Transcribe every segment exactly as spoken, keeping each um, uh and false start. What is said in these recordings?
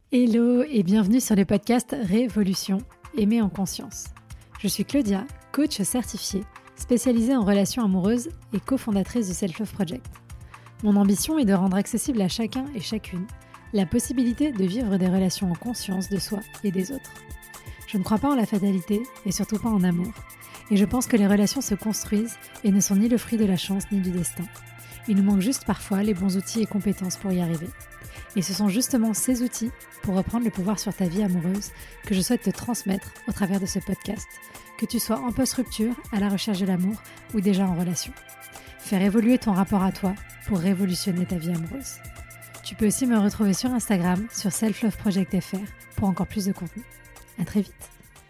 Hello et bienvenue sur le podcast Révolution, aimer en conscience. Je suis Claudia, coach certifiée, spécialisée en relations amoureuses et cofondatrice du Self Love Project. Mon ambition est de rendre accessible à chacun et chacune la possibilité de vivre des relations en conscience de soi et des autres. Je ne crois pas en la fatalité et surtout pas en amour. Et je pense que les relations se construisent et ne sont ni le fruit de la chance ni du destin. Il nous manque juste parfois les bons outils et compétences pour y arriver. Et ce sont justement ces outils, pour reprendre le pouvoir sur ta vie amoureuse, que je souhaite te transmettre au travers de ce podcast, que tu sois en post-rupture, à la recherche de l'amour ou déjà en relation. Faire évoluer ton rapport à toi pour révolutionner ta vie amoureuse. Tu peux aussi me retrouver sur Instagram, sur Self Love Project F R, pour encore plus de contenu. À très vite.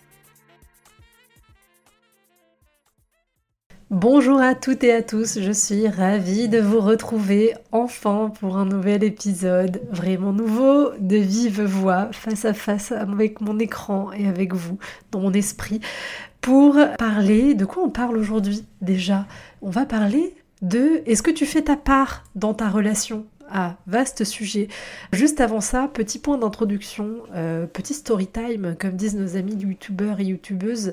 Bonjour à toutes et à tous, je suis ravie de vous retrouver enfin pour un nouvel épisode vraiment nouveau, de vive voix, face à face avec mon écran et avec vous, dans mon esprit, pour parler, de quoi on parle aujourd'hui déjà? On va parler de, est-ce que tu fais ta part dans ta relation? Ah, vaste sujet. Juste avant ça, petit point d'introduction, euh, petit story time, comme disent nos amis youtubeurs et youtubeuses,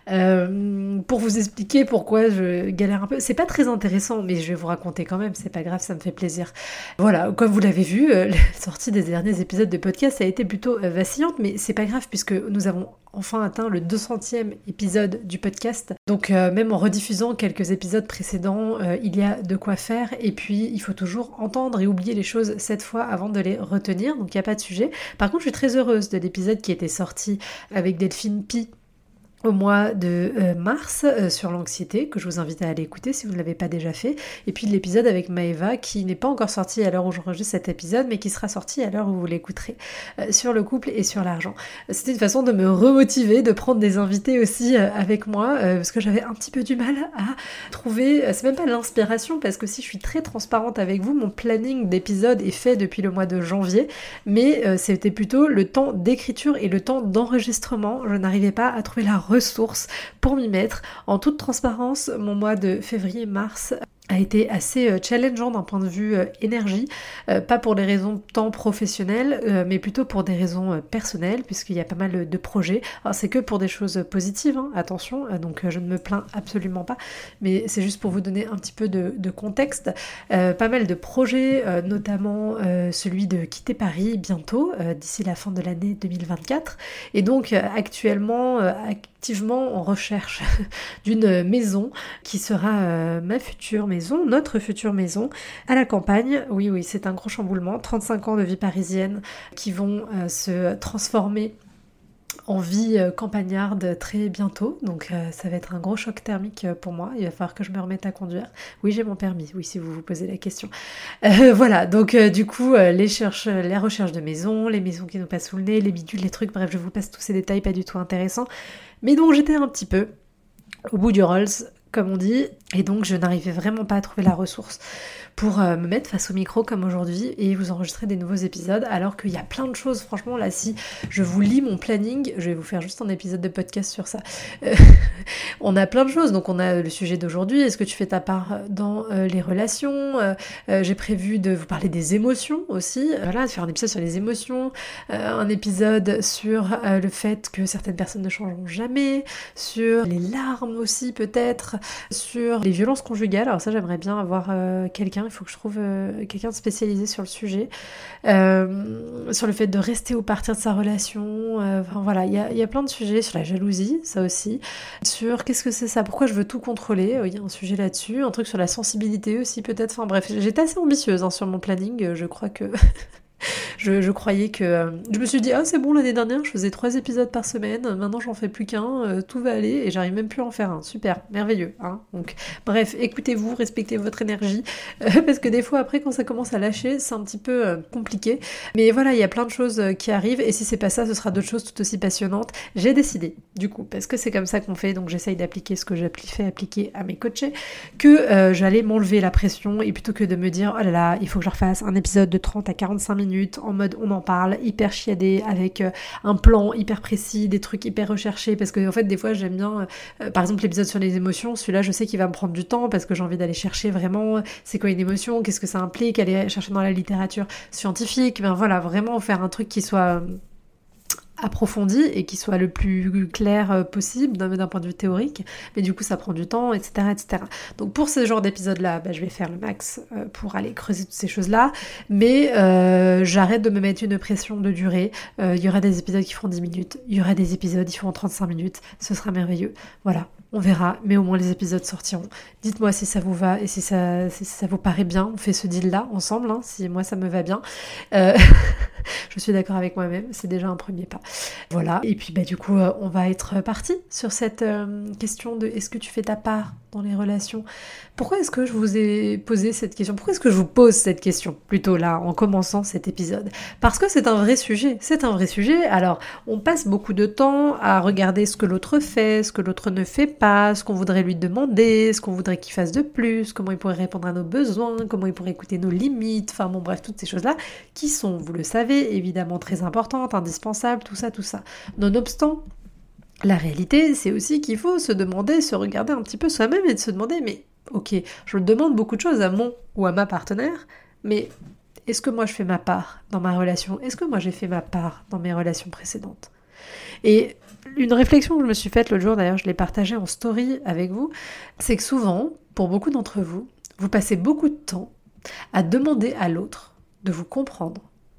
euh, pour vous expliquer pourquoi je galère un peu. C'est pas très intéressant, mais je vais vous raconter quand même, c'est pas grave, ça me fait plaisir. Voilà, comme vous l'avez vu, euh, la sortie des derniers épisodes de podcast a été plutôt euh, vacillante, mais c'est pas grave puisque nous avons enfin atteint le deux centième épisode du podcast. Donc euh, même en rediffusant quelques épisodes précédents, euh, il y a de quoi faire. Et puis il faut toujours entendre et oublier les choses cette fois avant de les retenir. Donc il n'y a pas de sujet. Par contre, je suis très heureuse de l'épisode qui était sorti avec Delphine Pi au mois de euh, mars euh, sur l'anxiété, que je vous invite à aller écouter si vous ne l'avez pas déjà fait, et puis l'épisode avec Maëva qui n'est pas encore sorti à l'heure où j'enregistre cet épisode, mais qui sera sorti à l'heure où vous l'écouterez, euh, sur le couple et sur l'argent. C'était une façon de me remotiver, de prendre des invités aussi euh, avec moi, euh, parce que j'avais un petit peu du mal à trouver, euh, c'est même pas l'inspiration, parce que si je suis très transparente avec vous, mon planning d'épisodes est fait depuis le mois de janvier, mais euh, c'était plutôt le temps d'écriture et le temps d'enregistrement. Je n'arrivais pas à trouver la ressources pour m'y mettre. En toute transparence, mon mois de février-mars a été assez challengeant d'un point de vue euh, énergie, euh, pas pour des raisons tant professionnelles, euh, mais plutôt pour des raisons euh, personnelles, puisqu'il y a pas mal de projets. Alors c'est que pour des choses positives, hein, attention, euh, donc euh, je ne me plains absolument pas, mais c'est juste pour vous donner un petit peu de, de contexte. Euh, pas mal de projets, euh, notamment euh, celui de quitter Paris bientôt, euh, d'ici la fin de l'année deux mille vingt-quatre, et donc euh, actuellement, euh, activement en recherche d'une maison qui sera euh, ma future maison, notre future maison, à la campagne. Oui, oui, c'est un gros chamboulement. trente-cinq ans de vie parisienne qui vont euh, se transformer en vie euh, campagnarde très bientôt. Donc euh, ça va être un gros choc thermique euh, pour moi. Il va falloir que je me remette à conduire. Oui, j'ai mon permis. Oui, si vous vous posez la question. Euh, voilà, donc euh, du coup, euh, les, cherche, les recherches de maisons, les maisons qui nous passent sous le nez, les bidules, les trucs, bref, je vous passe tous ces détails pas du tout intéressants. Mais donc j'étais un petit peu au bout du Rolls, comme on dit, et donc je n'arrivais vraiment pas à trouver la ressource pour euh, me mettre face au micro comme aujourd'hui et vous enregistrer des nouveaux épisodes, alors qu'il y a plein de choses, franchement là, si je vous lis mon planning, je vais vous faire juste un épisode de podcast sur ça. Euh, on a plein de choses, donc on a le sujet d'aujourd'hui, est-ce que tu fais ta part dans euh, les relations, euh, euh, j'ai prévu de vous parler des émotions aussi, euh, voilà, de faire un épisode sur les émotions, euh, un épisode sur euh, le fait que certaines personnes ne changeront jamais, sur les larmes aussi peut-être, sur les violences conjugales. Alors ça, j'aimerais bien avoir euh, quelqu'un, il faut que je trouve euh, quelqu'un de spécialisé sur le sujet, euh, sur le fait de rester ou partir de sa relation, euh, enfin voilà, il y a, y a plein de sujets, sur la jalousie, ça aussi, sur qu'est-ce que c'est ça, pourquoi je veux tout contrôler, il y a un sujet là-dessus, un truc sur la sensibilité aussi peut-être, enfin bref, j'étais assez ambitieuse hein, sur mon planning, je crois que... Je, je croyais que... Euh, je me suis dit, ah c'est bon, l'année dernière, je faisais trois épisodes par semaine, maintenant j'en fais plus qu'un, euh, tout va aller, et j'arrive même plus à en faire un. Super, merveilleux. Hein. Donc, bref, écoutez-vous, respectez votre énergie, euh, parce que des fois, après, quand ça commence à lâcher, c'est un petit peu euh, compliqué. Mais voilà, il y a plein de choses euh, qui arrivent, et si c'est pas ça, ce sera d'autres choses tout aussi passionnantes. J'ai décidé, du coup, parce que c'est comme ça qu'on fait, donc j'essaye d'appliquer ce que j'ai fait appliquer à mes coachés, que euh, j'allais m'enlever la pression, et plutôt que de me dire, oh là là, il faut que je refasse un épisode de trente à quarante-cinq minutes, en en mode on en parle, hyper chiadé, avec euh, un plan hyper précis, des trucs hyper recherchés, parce que en fait des fois j'aime bien, euh, par exemple l'épisode sur les émotions, celui-là je sais qu'il va me prendre du temps parce que j'ai envie d'aller chercher vraiment c'est quoi une émotion, qu'est-ce que ça implique, aller chercher dans la littérature scientifique, ben voilà, vraiment faire un truc qui soit approfondi et qui soit le plus clair possible d'un, d'un point de vue théorique, mais du coup ça prend du temps, et cetera, et cetera. Donc pour ce genre d'épisode-là, bah, je vais faire le max euh, pour aller creuser toutes ces choses-là, mais euh, j'arrête de me mettre une pression de durée. Il euh, y aura des épisodes qui feront dix minutes, il y aura des épisodes qui feront trente-cinq minutes, ce sera merveilleux. Voilà, on verra, mais au moins les épisodes sortiront. Dites-moi si ça vous va et si ça, si ça vous paraît bien, on fait ce deal-là ensemble, hein, si moi ça me va bien. Euh... je suis d'accord avec moi-même, c'est déjà un premier pas. Voilà, et puis bah du coup euh, on va être parti sur cette euh, question de est-ce que tu fais ta part dans les relations. Pourquoi est-ce que je vous ai posé cette question ? Pourquoi est-ce que je vous pose cette question plutôt là en commençant cet épisode ? Parce que c'est un vrai sujet, c'est un vrai sujet. Alors on passe beaucoup de temps à regarder ce que l'autre fait, ce que l'autre ne fait pas, ce qu'on voudrait lui demander, ce qu'on voudrait qu'il fasse de plus, comment il pourrait répondre à nos besoins, comment il pourrait écouter nos limites, enfin bon bref, toutes ces choses-là qui sont, vous le savez, évidemment très importantes, indispensables, tout ça, tout ça. Nonobstant, la réalité, c'est aussi qu'il faut se demander, se regarder un petit peu soi-même et de se demander, mais ok, je demande beaucoup de choses à mon ou à ma partenaire, mais est-ce que moi je fais ma part dans ma relation ? Est-ce que moi j'ai fait ma part dans mes relations précédentes ? Et une réflexion que je me suis faite l'autre jour, d'ailleurs je l'ai partagée en story avec vous, c'est que souvent, pour beaucoup d'entre vous, vous passez beaucoup de temps à demander à l'autre de vous comprendre,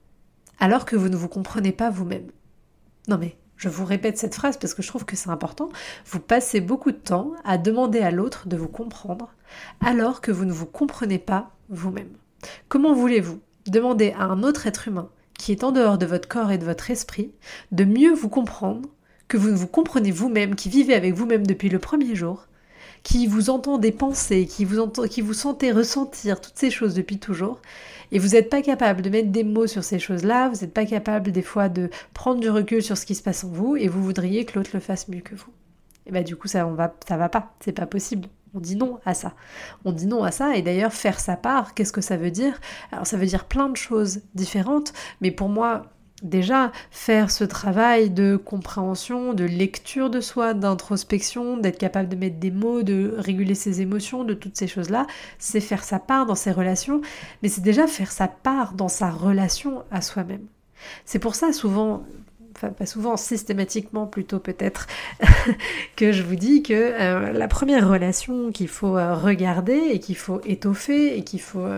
alors que vous ne vous comprenez pas vous-même. Non mais, je vous répète cette phrase parce que je trouve que c'est important. Vous passez beaucoup de temps à demander à l'autre de vous comprendre alors que vous ne vous comprenez pas vous-même. Comment voulez-vous demander à un autre être humain qui est en dehors de votre corps et de votre esprit de mieux vous comprendre que vous ne vous comprenez vous-même, qui vivez avec vous-même depuis le premier jour, qui vous entendez penser, qui vous, entend, qui vous sentez ressentir toutes ces choses depuis toujours, et vous n'êtes pas capable de mettre des mots sur ces choses-là, vous n'êtes pas capable des fois de prendre du recul sur ce qui se passe en vous, et vous voudriez que l'autre le fasse mieux que vous. Et bah du coup ça on va, ça va pas, c'est pas possible. On dit non à ça. On dit non à ça, et d'ailleurs faire sa part, qu'est-ce que ça veut dire ? Alors ça veut dire plein de choses différentes, mais pour moi, déjà, faire ce travail de compréhension, de lecture de soi, d'introspection, d'être capable de mettre des mots, de réguler ses émotions, de toutes ces choses-là, c'est faire sa part dans ses relations, mais c'est déjà faire sa part dans sa relation à soi-même. C'est pour ça souvent, enfin pas souvent, systématiquement plutôt peut-être, que je vous dis que euh, la première relation qu'il faut euh, regarder et qu'il faut étoffer et qu'il faut... Euh,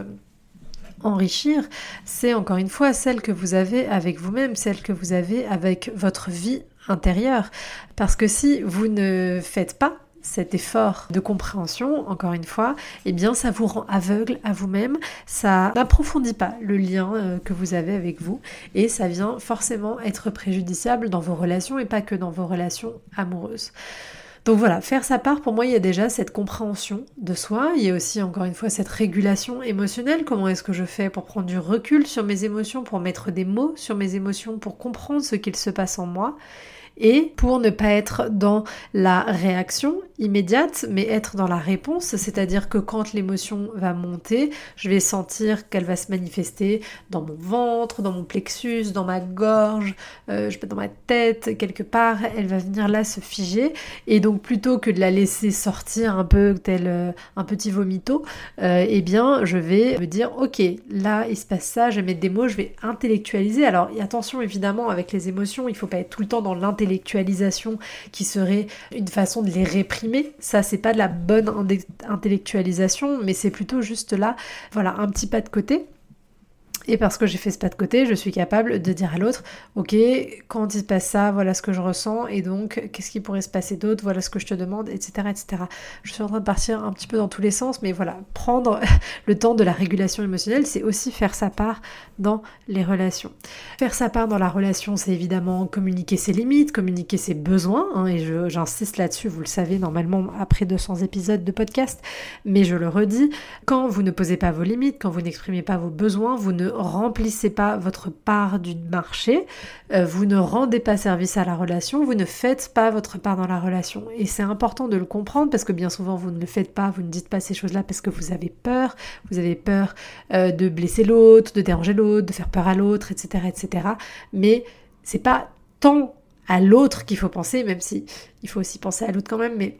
enrichir, c'est encore une fois celle que vous avez avec vous-même, celle que vous avez avec votre vie intérieure. Parce que si vous ne faites pas cet effort de compréhension, encore une fois, eh bien ça vous rend aveugle à vous-même, ça n'approfondit pas le lien euh, que vous avez avec vous, et ça vient forcément être préjudiciable dans vos relations, et pas que dans vos relations amoureuses. Donc voilà, faire sa part, pour moi, il y a déjà cette compréhension de soi, il y a aussi, encore une fois, cette régulation émotionnelle. Comment est-ce que je fais pour prendre du recul sur mes émotions, pour mettre des mots sur mes émotions, pour comprendre ce qu'il se passe en moi, et pour ne pas être dans la réaction immédiate, mais être dans la réponse, c'est-à-dire que quand l'émotion va monter, je vais sentir qu'elle va se manifester dans mon ventre, dans mon plexus, dans ma gorge, euh, je peux dans ma tête, quelque part, elle va venir là se figer, et donc plutôt que de la laisser sortir un peu tel euh, un petit vomito, euh, eh bien je vais me dire ok, là il se passe ça, je vais mettre des mots, je vais intellectualiser. Alors attention évidemment avec les émotions, il faut pas être tout le temps dans l'intellectualisation qui serait une façon de les réprimer. Ça, c'est pas de la bonne intellectualisation, mais c'est plutôt juste là, voilà, un petit pas de côté. Et parce que j'ai fait ce pas de côté, je suis capable de dire à l'autre, ok, quand il se passe ça, voilà ce que je ressens, et donc, qu'est-ce qui pourrait se passer d'autre, voilà ce que je te demande, et cetera, et cetera. Je suis en train de partir un petit peu dans tous les sens, mais voilà, prendre le temps de la régulation émotionnelle, c'est aussi faire sa part dans les relations. Faire sa part dans la relation, c'est évidemment communiquer ses limites, communiquer ses besoins, hein, et je, j'insiste là-dessus, vous le savez, normalement, après deux cents épisodes de podcast, mais je le redis, quand vous ne posez pas vos limites, quand vous n'exprimez pas vos besoins, vous ne remplissez pas votre part du marché, euh, vous ne rendez pas service à la relation, vous ne faites pas votre part dans la relation. Et c'est important de le comprendre parce que bien souvent vous ne le faites pas, vous ne dites pas ces choses-là parce que vous avez peur, vous avez peur euh, de blesser l'autre, de déranger l'autre, de faire peur à l'autre, et cetera, et cetera. Mais c'est pas tant à l'autre qu'il faut penser, même si il faut aussi penser à l'autre quand même, mais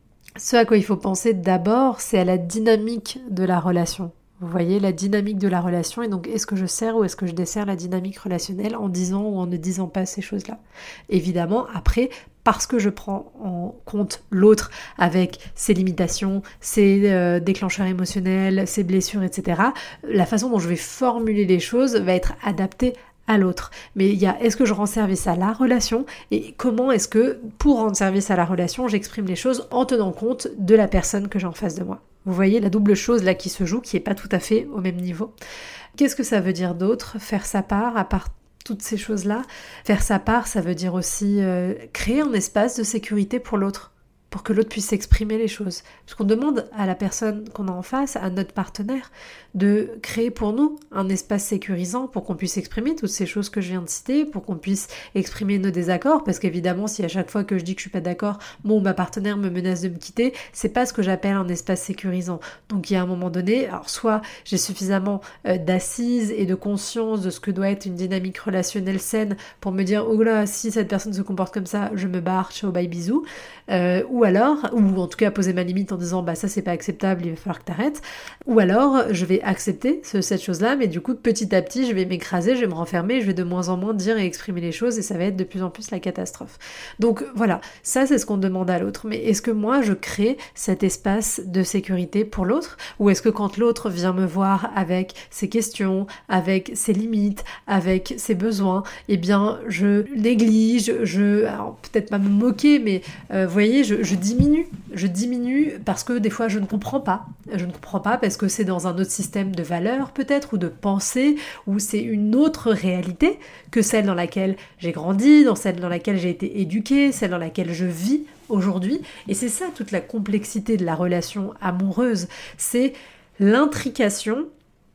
ce à quoi il faut penser d'abord, c'est à la dynamique de la relation. Vous voyez, la dynamique de la relation, et donc est-ce que je sers ou est-ce que je desserre la dynamique relationnelle en disant ou en ne disant pas ces choses-là. Évidemment, après, parce que je prends en compte l'autre avec ses limitations, ses euh, déclencheurs émotionnels, ses blessures, et cetera, la façon dont je vais formuler les choses va être adaptée à l'autre. Mais il y a est-ce que je rends service à la relation et comment est-ce que pour rendre service à la relation, j'exprime les choses en tenant compte de la personne que j'ai en face de moi. Vous voyez la double chose là qui se joue, qui est pas tout à fait au même niveau. Qu'est-ce que ça veut dire d'autre? Faire sa part, à part toutes ces choses-là. Faire sa part, ça veut dire aussi euh, créer un espace de sécurité pour l'autre, pour que l'autre puisse exprimer les choses. Parce qu'on demande à la personne qu'on a en face, à notre partenaire, de créer pour nous un espace sécurisant pour qu'on puisse exprimer toutes ces choses que je viens de citer, pour qu'on puisse exprimer nos désaccords, parce qu'évidemment, si à chaque fois que je dis que je suis pas d'accord, mon ou ma partenaire me menace de me quitter, c'est pas ce que j'appelle un espace sécurisant. Donc il y a un moment donné, alors soit j'ai suffisamment euh, d'assises et de conscience de ce que doit être une dynamique relationnelle saine pour me dire, oh là, si cette personne se comporte comme ça, je me barre, ciao, bye, bisous, euh, ou alors, ou en tout cas poser ma limite en disant, bah ça c'est pas acceptable, il va falloir que t'arrêtes, ou alors je vais accepter ce, cette chose-là, mais du coup petit à petit je vais m'écraser, je vais me renfermer, je vais de moins en moins dire et exprimer les choses et ça va être de plus en plus la catastrophe. Donc voilà, ça c'est ce qu'on demande à l'autre, mais est-ce que moi je crée cet espace de sécurité pour l'autre, ou est-ce que quand l'autre vient me voir avec ses questions, avec ses limites, avec ses besoins, eh bien je néglige, je, alors peut-être pas me moquer, mais euh, vous voyez, je, je diminue, je diminue parce que des fois je ne comprends pas, je ne comprends pas parce que c'est dans un autre système de valeurs peut-être, ou de pensée, ou c'est une autre réalité que celle dans laquelle j'ai grandi, dans celle dans laquelle j'ai été éduquée, celle dans laquelle je vis aujourd'hui, et c'est ça toute la complexité de la relation amoureuse, c'est l'intrication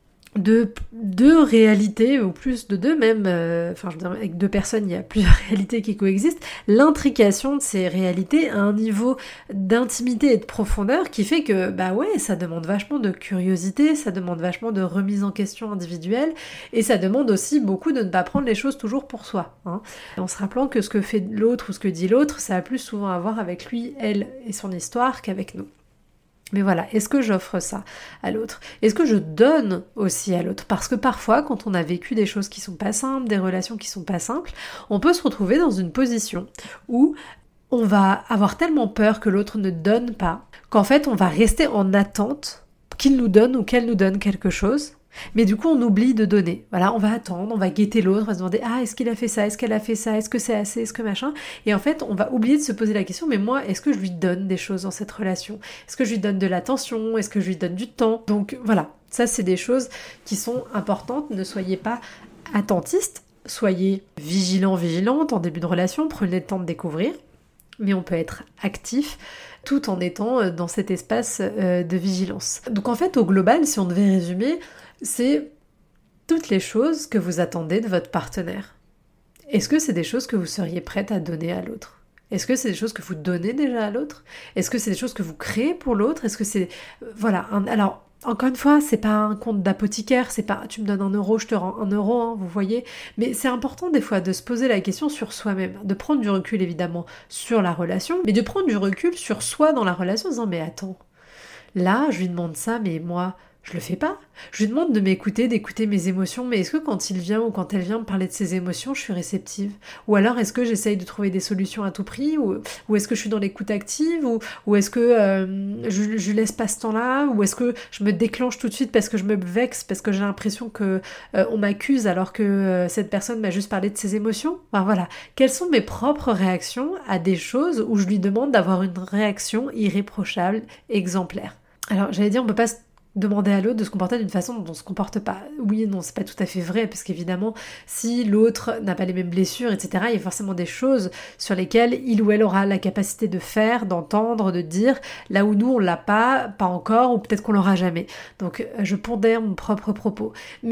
de deux réalités, ou plus de deux même, euh, enfin je veux dire, avec deux personnes il y a plusieurs réalités qui coexistent, l'intrication de ces réalités à un niveau d'intimité et de profondeur qui fait que bah ouais, ça demande vachement de curiosité, ça demande vachement de remise en question individuelle, et ça demande aussi beaucoup de ne pas prendre les choses toujours pour soi, hein, en se rappelant que ce que fait l'autre ou ce que dit l'autre, ça a plus souvent à voir avec lui, elle et son histoire qu'avec nous. Mais voilà, est-ce que j'offre ça à l'autre? Est-ce que je donne aussi à l'autre? Parce que parfois, quand on a vécu des choses qui sont pas simples, des relations qui sont pas simples, on peut se retrouver dans une position où on va avoir tellement peur que l'autre ne donne pas, qu'en fait, on va rester en attente qu'il nous donne ou qu'elle nous donne quelque chose. Mais du coup, on oublie de donner. Voilà, on va attendre, on va guetter l'autre, on va se demander « Ah, est-ce qu'il a fait ça? Est-ce qu'elle a fait ça? Est-ce que c'est assez? Est-ce que machin ?» Et en fait, on va oublier de se poser la question « Mais moi, est-ce que je lui donne des choses dans cette relation? Est-ce que je lui donne de l'attention? Est-ce que je lui donne du temps ?» Donc voilà, ça c'est des choses qui sont importantes. Ne soyez pas attentistes, soyez vigilants, vigilantes en début de relation, prenez le temps de découvrir. Mais on peut être actif tout en étant dans cet espace de vigilance. Donc en fait, au global, si on devait résumer, c'est toutes les choses que vous attendez de votre partenaire. Est-ce que c'est des choses que vous seriez prête à donner à l'autre? Est-ce que c'est des choses que vous donnez déjà à l'autre? Est-ce que c'est des choses que vous créez pour l'autre? Est-ce que c'est... Voilà. Un... Alors, encore une fois, c'est pas un compte d'apothicaire, c'est pas tu me donnes un euro, je te rends un euro, hein, vous voyez. Mais c'est important des fois de se poser la question sur soi-même, de prendre du recul évidemment sur la relation, mais de prendre du recul sur soi dans la relation en disant mais attends, là je lui demande ça, mais moi... je le fais pas. Je lui demande de m'écouter, d'écouter mes émotions, mais est-ce que quand il vient ou quand elle vient me parler de ses émotions, je suis réceptive? Ou alors est-ce que j'essaye de trouver des solutions à tout prix? Ou, ou est-ce que je suis dans l'écoute active? Ou, ou est-ce que euh, je, je laisse pas ce temps-là? Ou est-ce que je me déclenche tout de suite parce que je me vexe, parce que j'ai l'impression que euh, on m'accuse alors que euh, cette personne m'a juste parlé de ses émotions? Enfin voilà, quelles sont mes propres réactions à des choses où je lui demande d'avoir une réaction irréprochable, exemplaire? Alors j'allais dire, on peut pas demander à l'autre de se comporter d'une façon dont on se comporte pas. Oui et non, c'est pas tout à fait vrai, parce qu'évidemment, si l'autre n'a pas les mêmes blessures, et cetera, il y a forcément des choses sur lesquelles il ou elle aura la capacité de faire, d'entendre, de dire, là où nous on l'a pas, pas encore, ou peut-être qu'on l'aura jamais. Donc je pondère mon propre propos. Mais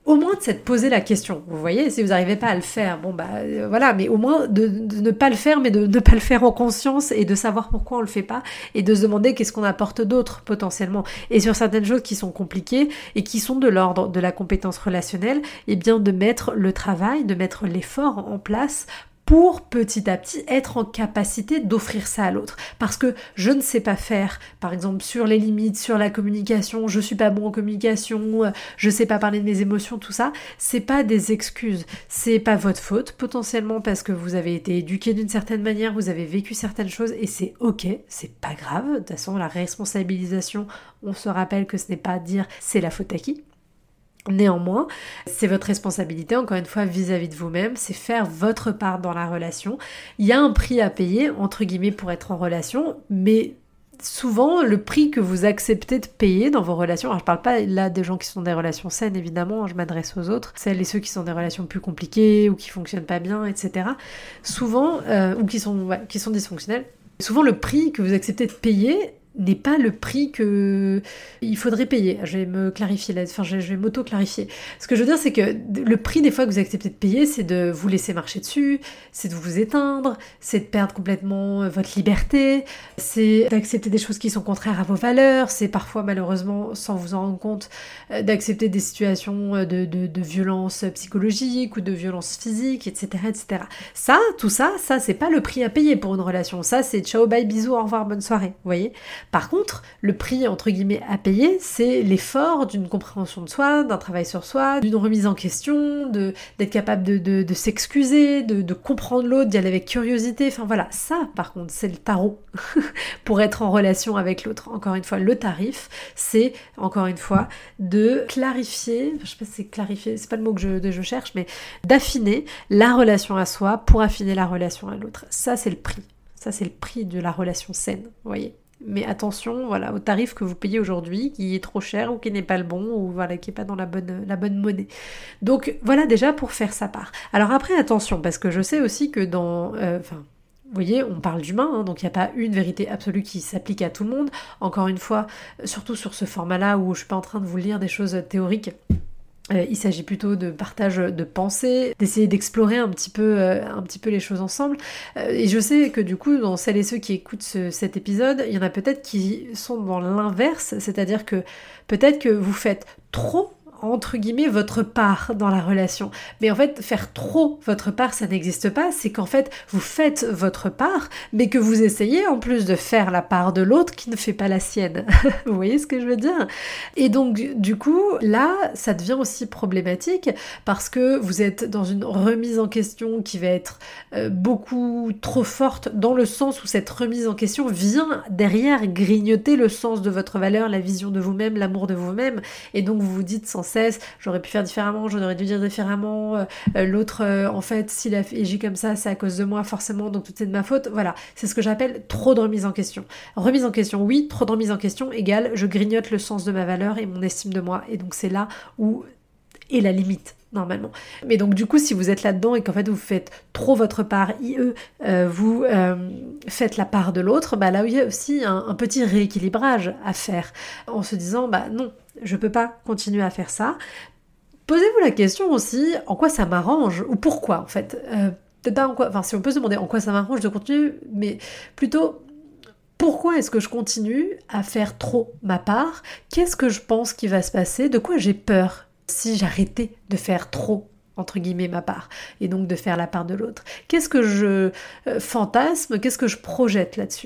au moins de s'être posé la question, vous voyez, si vous n'arrivez pas à le faire, bon bah euh, voilà, mais au moins de, de ne pas le faire, mais de ne pas le faire en conscience et de savoir pourquoi on le fait pas et de se demander qu'est-ce qu'on apporte d'autre potentiellement. Et sur certaines choses qui sont compliquées et qui sont de l'ordre de la compétence relationnelle, eh bien de mettre le travail, de mettre l'effort en place pour petit à petit être en capacité d'offrir ça à l'autre. Parce que je ne sais pas faire, par exemple, sur les limites, sur la communication, je suis pas bon en communication, je sais pas parler de mes émotions, tout ça, c'est pas des excuses. C'est pas votre faute, potentiellement parce que vous avez été éduqué d'une certaine manière, vous avez vécu certaines choses et c'est ok, c'est pas grave. De toute façon, la responsabilisation, on se rappelle que ce n'est pas dire c'est la faute à qui. Néanmoins, c'est votre responsabilité, encore une fois, vis-à-vis de vous-même, c'est faire votre part dans la relation. Il y a un prix à payer, entre guillemets, pour être en relation, mais souvent, le prix que vous acceptez de payer dans vos relations, alors je parle pas là des gens qui sont des relations saines, évidemment, je m'adresse aux autres, celles et ceux qui sont des relations plus compliquées, ou qui fonctionnent pas bien, et cetera. Souvent, euh, ou qui sont, ouais, qui sont dysfonctionnels, souvent le prix que vous acceptez de payer n'est pas le prix que il faudrait payer. Je vais me clarifier là, enfin je vais m'auto-clarifier. Ce que je veux dire, c'est que le prix des fois que vous acceptez de payer, c'est de vous laisser marcher dessus, c'est de vous éteindre, c'est de perdre complètement votre liberté, c'est d'accepter des choses qui sont contraires à vos valeurs, c'est parfois malheureusement, sans vous en rendre compte, d'accepter des situations de, de, de violence psychologique ou de violence physique, et cetera, et cetera. Ça, tout ça, ça c'est pas le prix à payer pour une relation. Ça, c'est ciao, bye, bisous, au revoir, bonne soirée, vous voyez. Par contre, le prix, entre guillemets, à payer, c'est l'effort d'une compréhension de soi, d'un travail sur soi, d'une remise en question, de, d'être capable de, de, de s'excuser, de, de comprendre l'autre, d'y aller avec curiosité. Enfin voilà, ça, par contre, c'est le tarot pour être en relation avec l'autre. Encore une fois, le tarif, c'est, encore une fois, de clarifier, je sais pas si c'est clarifier, c'est pas le mot que je, je cherche, mais d'affiner la relation à soi pour affiner la relation à l'autre. Ça, c'est le prix. Ça, c'est le prix de la relation saine, vous voyez. Mais attention, voilà, au tarif que vous payez aujourd'hui, qui est trop cher ou qui n'est pas le bon, ou voilà, qui n'est pas dans la bonne, la bonne monnaie. Donc voilà déjà pour faire sa part. Alors après, attention, parce que je sais aussi que dans... Euh, enfin, vous voyez, on parle d'humain, hein, donc il n'y a pas une vérité absolue qui s'applique à tout le monde. Encore une fois, surtout sur ce format-là où je suis pas en train de vous lire des choses théoriques. Euh, il s'agit plutôt de partage de pensées, d'essayer d'explorer un petit peu, euh, un petit peu les choses ensemble. Euh, et je sais que du coup, dans celles et ceux qui écoutent ce, cet épisode, il y en a peut-être qui sont dans l'inverse, c'est-à-dire que peut-être que vous faites trop, entre guillemets, votre part dans la relation. Mais en fait, faire trop votre part, ça n'existe pas. C'est qu'en fait, vous faites votre part, mais que vous essayez en plus de faire la part de l'autre qui ne fait pas la sienne. Vous voyez ce que je veux dire? Et donc, du coup, là, ça devient aussi problématique parce que vous êtes dans une remise en question qui va être euh, beaucoup trop forte dans le sens où cette remise en question vient derrière grignoter le sens de votre valeur, la vision de vous-même, l'amour de vous-même. Et donc, vous vous dites sans cesse, j'aurais pu faire différemment, j'aurais dû dire différemment, euh, l'autre, euh, en fait, s'il a agi comme ça, c'est à cause de moi, forcément, donc tout c'est de ma faute. Voilà, c'est ce que j'appelle trop de remise en question. Remise en question, oui, trop de remise en question égale je grignote le sens de ma valeur et mon estime de moi. Et donc c'est là où est la limite, normalement. Mais donc du coup, si vous êtes là-dedans et qu'en fait vous faites trop votre part, I E, euh, vous euh, faites la part de l'autre, bah là il y a aussi un, un petit rééquilibrage à faire, en se disant, bah non, je peux pas continuer à faire ça. Posez-vous la question aussi, en quoi ça m'arrange, ou pourquoi en fait. Euh, peut-être pas en quoi, enfin si on peut se demander en quoi ça m'arrange de continuer, mais plutôt pourquoi est-ce que je continue à faire trop ma part? Qu'est-ce que je pense qui va se passer? De quoi j'ai peur si j'arrêtais de faire trop, entre guillemets, ma part, et donc de faire la part de l'autre? Qu'est-ce que je euh, fantasme? Qu'est-ce que je projette là-dessus?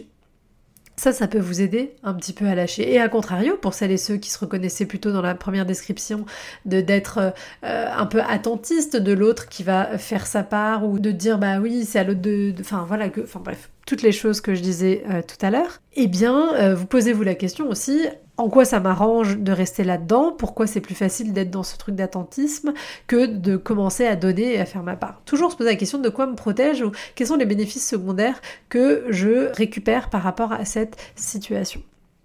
Ça, ça peut vous aider un petit peu à lâcher. Et à contrario, pour celles et ceux qui se reconnaissaient plutôt dans la première description, de d'être euh, un peu attentiste de l'autre qui va faire sa part, ou de dire bah oui, c'est à l'autre de... Enfin voilà, que, enfin bref, toutes les choses que je disais euh, tout à l'heure, eh bien, euh, vous posez-vous la question aussi, en quoi ça m'arrange de rester là-dedans? Pourquoi c'est plus facile d'être dans ce truc d'attentisme que de commencer à donner et à faire ma part? Toujours se poser la question de quoi me protège ou quels sont les bénéfices secondaires que je récupère par rapport à cette situation.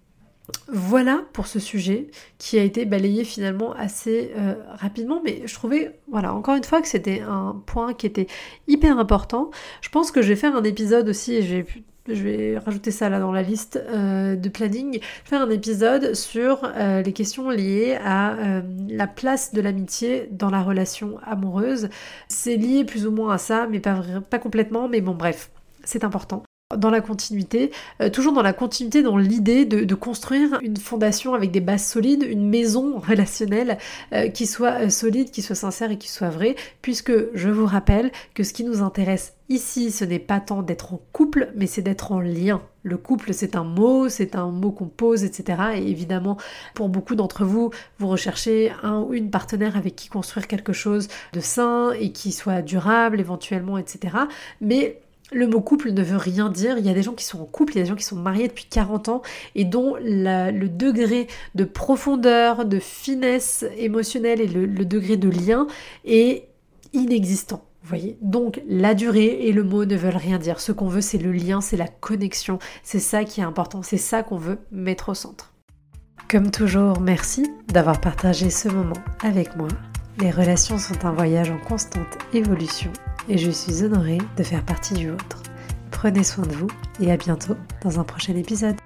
Voilà pour ce sujet qui a été balayé finalement assez euh, rapidement, mais je trouvais, voilà, encore une fois que c'était un point qui était hyper important. Je pense que je vais faire un épisode aussi, et j'ai je vais rajouter ça là dans la liste euh, de planning, faire un épisode sur euh, les questions liées à euh, la place de l'amitié dans la relation amoureuse. C'est lié plus ou moins à ça, mais pas, vrai, pas complètement, mais bon bref, c'est important. Dans la continuité, euh, toujours dans la continuité, dans l'idée de, de construire une fondation avec des bases solides, une maison relationnelle euh, qui soit euh, solide, qui soit sincère et qui soit vraie, puisque je vous rappelle que ce qui nous intéresse ici, ce n'est pas tant d'être en couple, mais c'est d'être en lien. Le couple, c'est un mot, c'est un mot qu'on pose, et cetera. Et évidemment, pour beaucoup d'entre vous, vous recherchez un ou une partenaire avec qui construire quelque chose de sain et qui soit durable éventuellement, et cetera. Mais le mot couple ne veut rien dire. Il y a des gens qui sont en couple, il y a des gens qui sont mariés depuis quarante ans et dont la, le degré de profondeur, de finesse émotionnelle et le, le degré de lien est inexistant. Vous voyez ? Donc la durée et le mot ne veulent rien dire. Ce qu'on veut, c'est le lien, c'est la connexion. C'est ça qui est important, c'est ça qu'on veut mettre au centre. Comme toujours, merci d'avoir partagé ce moment avec moi. Les relations sont un voyage en constante évolution et je suis honorée de faire partie du vôtre. Prenez soin de vous et à bientôt dans un prochain épisode.